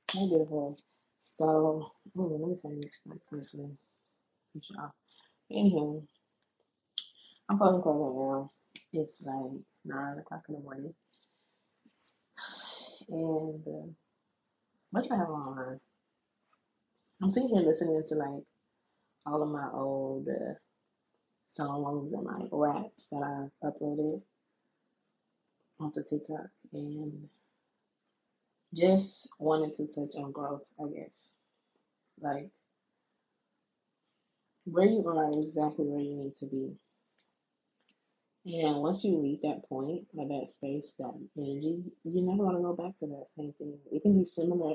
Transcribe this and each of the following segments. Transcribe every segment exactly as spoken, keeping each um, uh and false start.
Hey, beautiful. So, ooh, let me say this. Let's listen. Y'all. Anywho, I'm fucking cold right now. It's like nine o'clock in the morning, and uh, what you have on? I'm sitting here listening to like all of my old uh, songs and like raps that I uploaded onto TikTok, and just wanted to touch on growth. I guess like where you are is exactly where you need to be. And once you reach that point or that space, that energy, you never want to go back to that same thing. It can be similar,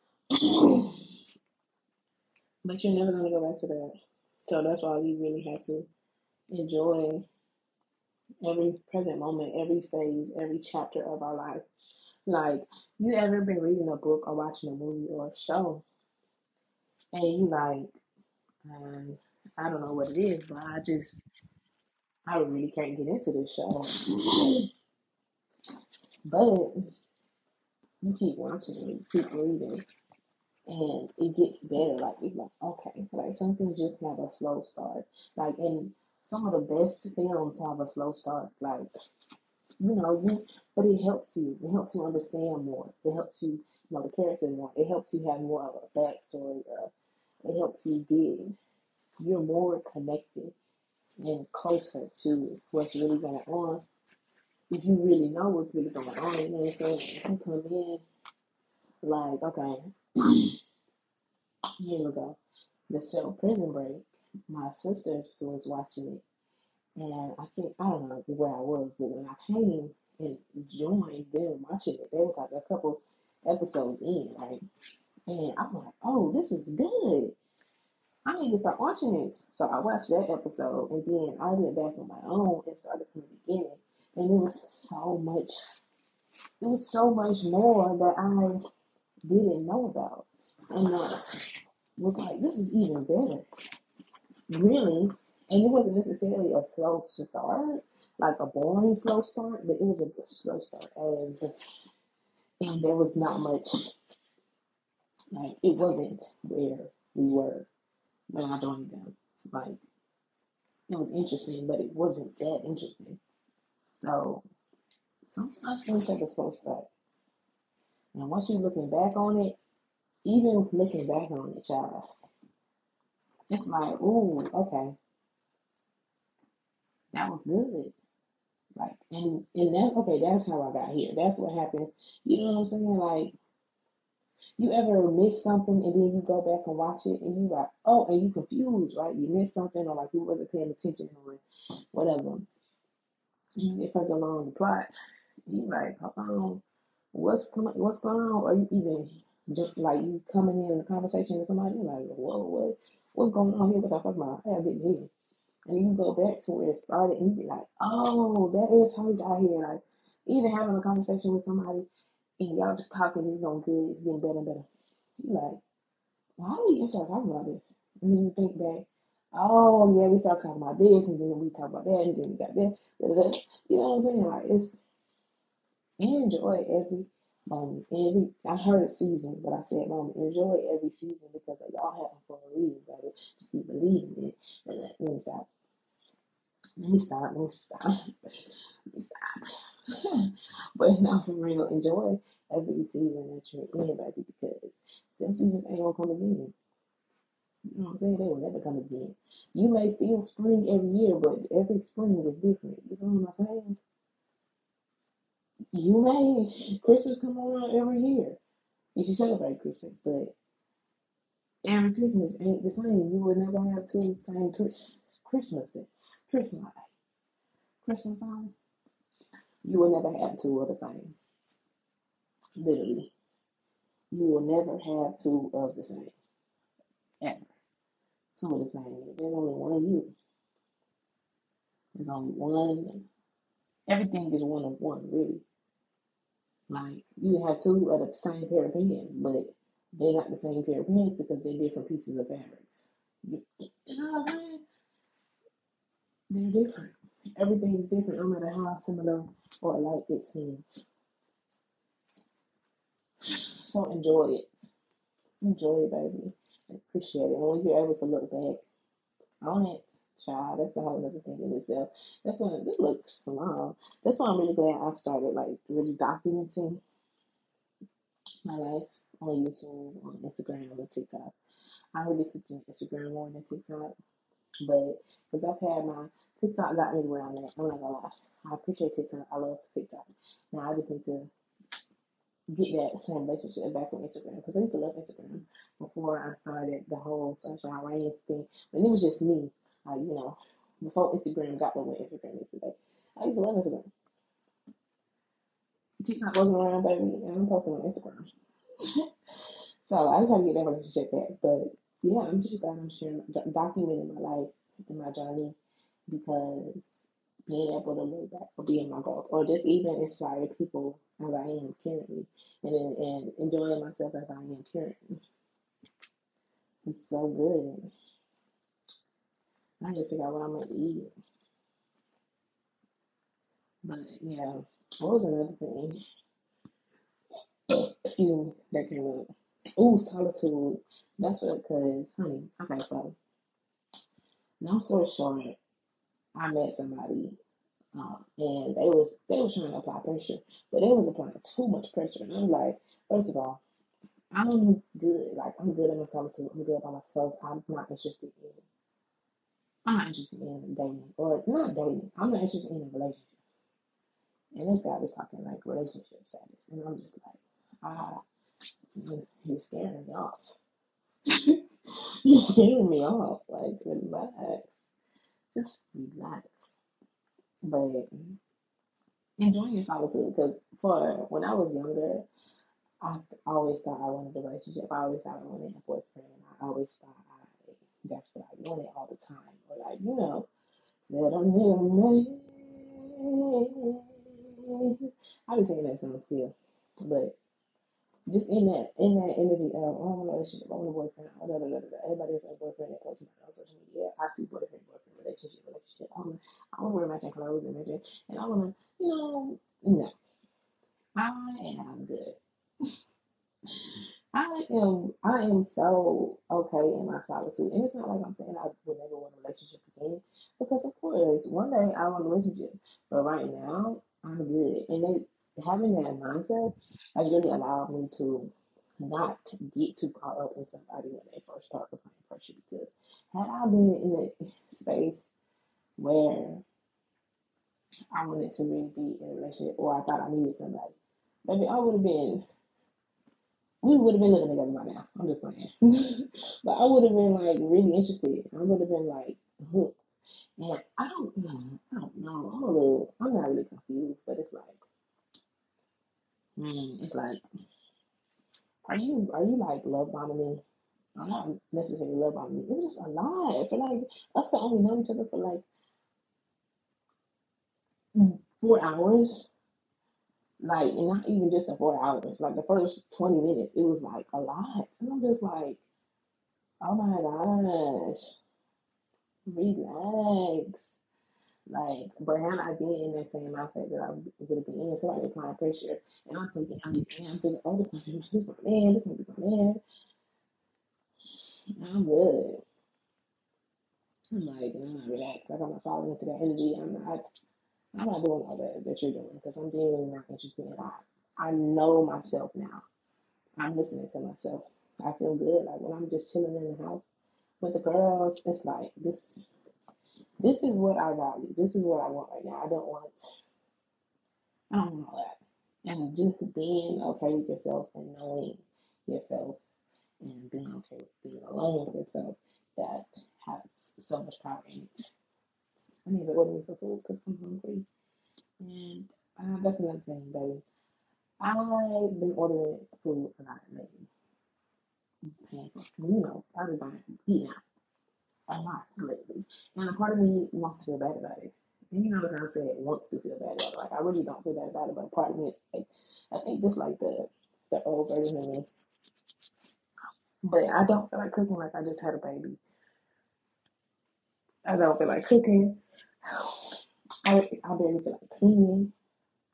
but you're never going to go back to that. So that's why we really have to enjoy every present moment, every phase, every chapter of our life. Like, you ever been reading a book or watching a movie or a show, and you like, um, I don't know what it is, but I just, I really can't get into this show. But you keep watching it, you keep reading, and it gets better. Like it's like okay, like some things just have a slow start. Like and some of the best films have a slow start. Like you know you, but it helps you. It helps you understand more. It helps you know the character more. It helps you have more of a backstory. Uh, it helps you get you're more connected and closer to what's really going on. If you really know what's really going on, you know what I'm saying? If you come in like okay, years ago. The show Prison Break, my sisters was watching it, and I think I don't know where I was, but when I came and joined them watching it, there was like a couple episodes in, right? And I'm like, oh, this is good. I need to start watching this. So I watched that episode, and then I went back on my own and started from the beginning, and it was so much. It was so much more that I didn't know about, and uh, was like, this is even better. Really, and it wasn't necessarily a slow start, like a boring slow start, but it was a good slow start as and there was not much like it wasn't where we were when I joined them. Like it was interesting, but it wasn't that interesting. So some stuff seems like a slow start. And once you're looking back on it, even looking back on it, child, it's like, ooh, okay, that was good. Like and and that okay, that's how I got here. That's what happened. You know what I'm saying? Like you ever miss something and then you go back and watch it and you like, oh, and you confused, right? You missed something or like you wasn't paying attention or whatever. And you get further along the plot. You like, um, what's coming? What's going on? Or you even just like you coming in a conversation with somebody, you're like, whoa, what, what's going on here? What y'all talking about? I have didn't hear. And you go back to where it started and you be like, oh, that is how we got here. Like even having a conversation with somebody and y'all just talking, it's going good, it's getting better and better. You like, why do we even start talking about this? And then you think back, oh yeah, we start talking about this, and then we talk about that, and then we got that. Da, da, da. You know what I'm saying? Like it's enjoy every moment. Every I heard season, but I said moment. Enjoy every season because they all happen for a reason, brother. Just keep believing it. And let me stop. Let me stop. Let me stop. Let me stop. But now for real, enjoy every season that you're in, baby, because them seasons ain't gonna come again. You know what I'm saying? They will never come again. You may feel spring every year, but every spring is different. You know what I'm saying? You may Christmas come around every year. You should celebrate Christmas, but every Christmas ain't the same. You will never have two same Chris Christmases. Christmas, Christmas time. You will never have two of the same. Literally, you will never have two of the same ever. Two of the same. There's only one you. There's only one. Everything is one of one, really. Like you have two of the same pair of pants, but they're not the same pair of pants because they're different pieces of fabrics. You, you know what I'm saying? They're different. Everything is different, no matter how similar or alike it seems. So enjoy it. Enjoy it, baby. Appreciate it. And when you're able to look back on it, child, that's a whole other thing in itself. That's when it looks small. That's why I'm really glad I've started like really documenting my life on YouTube, on Instagram, on TikTok. I really teaching Instagram more than TikTok, but because I've had my TikTok got me where I'm at. I'm not gonna lie. I appreciate TikTok. I love TikTok. Now I just need to get that same relationship back with Instagram because I used to love Instagram before I started the whole Sunshine Rain thing. When it was just me, like, you know, before Instagram got what Instagram is today. I used to love Instagram. TikTok wasn't around, baby, and I'm posting on Instagram. So I just have to get that relationship back. But yeah, I'm just glad I'm sharing, documenting my life and my journey because being able to look back for being my growth or just even inspire people as I am currently and and enjoying myself as I am currently. It's so good. I need to figure out what I'm going to eat. But yeah, what was another thing? Excuse me, that came up. Ooh, solitude. That's what, because, honey, okay, so, long story short, I met somebody, um, and they was they was trying to apply pressure, but they was applying too much pressure. And I'm like, first of all, I'm good. Like, I'm good in my solitude. I'm good by myself. I'm not interested in, I'm not interested in dating, or not dating. I'm not interested in a relationship. And this guy was talking like relationship status, and I'm just like, ah, you're scaring me off. You're scaring me off. Like, relax. Just relax. But enjoying your solitude, because for when I was younger, I always thought I wanted a relationship. I always thought I wanted a boyfriend. I always thought I that's what I wanted all the time. Or like, you know, said I'm here, man. I be saying that song still. But just in that in that energy of oh, I want a relationship, I want a boyfriend, oh, da, da, da, da. Everybody has a boyfriend that posts on social media. I see boyfriend, boyfriend, relationship, relationship. I want I want to wear matching clothes and matching, and I want to, you know, no, I am good. I am I am so okay in my solitude. And it's not like I'm saying I would never want a relationship again. Because of course, one day I want a relationship. But right now, I'm good. And they having that mindset has really allowed me to not get too caught up in somebody when they first start applying pressure. Because had I been in a space where I wanted to really be in a relationship or I thought I needed somebody, maybe I would have been we would have been living together by now. I'm just playing. But I would have been like really interested. I would have been like hooked. And I don't know. I don't know. I'm a little I'm not really confused, but it's like mm, it's like are you are you like love bombing me? I'm not necessarily love bombing me. It was just a lie. For like us to only know each other for like four hours. Like and not even just the four hours. Like the first twenty minutes, it was like a lot. And I'm just like, oh my gosh. Relax. Like, but had I been in that same mindset that I would have been in, somebody applying pressure, and I'm thinking, I'm thinking, I'm thinking, oh, this might be this my man, this might be my man. I'm good. I'm like, nah, relax. Like, I'm not falling into that energy. I'm not, I'm not doing all that that you're doing because I'm genuinely not interested in that. I know myself now. I'm listening to myself. I feel good. Like when I'm just chilling in the house with the girls, it's like this. This is what I value. This is what I want right now. I don't want I don't know that. And just being okay with yourself and knowing yourself and being okay with being alone with yourself, that has so much power in it. I need to order me some food because I'm hungry. And uh, that's another thing, baby. I've been ordering food a lot lately. Paying for, you know, I've been buying, eating out a lot lately. And a part of me wants to feel bad about it. And you know what I said, wants to feel bad about it. Like I really don't feel bad about it, but part of me is like, I think just like the the old version of me. But I don't feel like cooking like I just had a baby. I don't feel like cooking. I I barely feel like cleaning.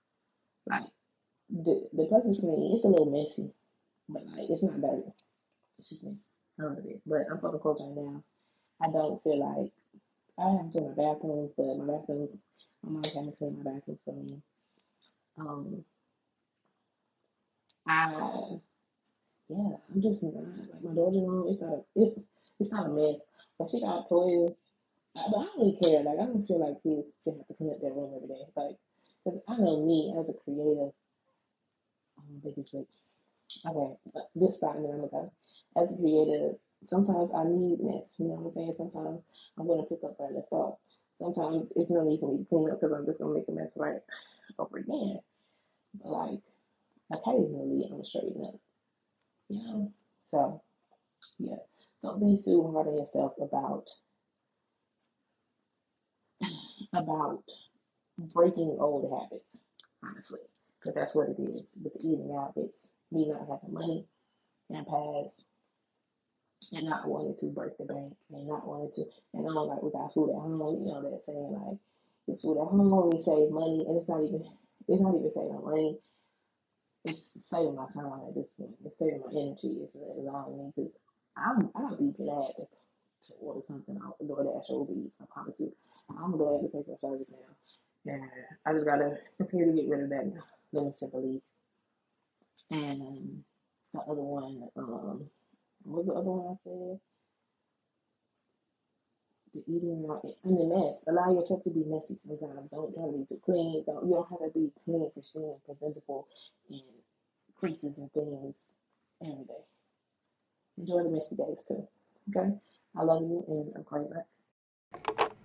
Like the the place is clean. It's a little messy, but like it's not dirty. It's just messy a little bit. But I'm putting clothes right now. I don't feel like I have to clean my bathrooms, but my bathrooms, my mom having to clean my bathroom for me. Um, I yeah, I'm just not like my daughter's room. It's not a, it's it's not a mess, but she got toys. I, but I don't really care. Like I don't feel like kids to have to clean up their room every day. Like, cause I know me as a creative. I'm big as Okay, but this time then I'm gonna go. As a creative, sometimes I need mess. You know what I'm saying? Sometimes I'm gonna pick up where I left off. Sometimes it's no need for me to clean up because I'm just gonna make a mess right over again. But like occasionally I'm gonna straighten up. You know? So yeah. Don't be too hard on yourself about about breaking old habits, honestly. Because that's what it is with the eating habits. Me not having money and past and not wanting to break the bank and not wanting to and I don't like we got food at home, you know that saying like it's food at home, we save money and it's not even it's not even saving money. It's saving my time at this point. It's saving my energy. It's allowing me because I'm I'll be glad to, to order something out the DoorDash or Uber Eats. I promise you. I'm glad to pay for service now. And I just gotta continue to get rid of that now. Living simply. And the other one, um, what was the other one I said? The eating out in the mess. Allow yourself to be messy sometimes. Don't try to be too clean. Don't you don't have to be clean, pristine, presentable, and creases and things every day. Enjoy the messy days too. Okay? I love you and I'm calling back.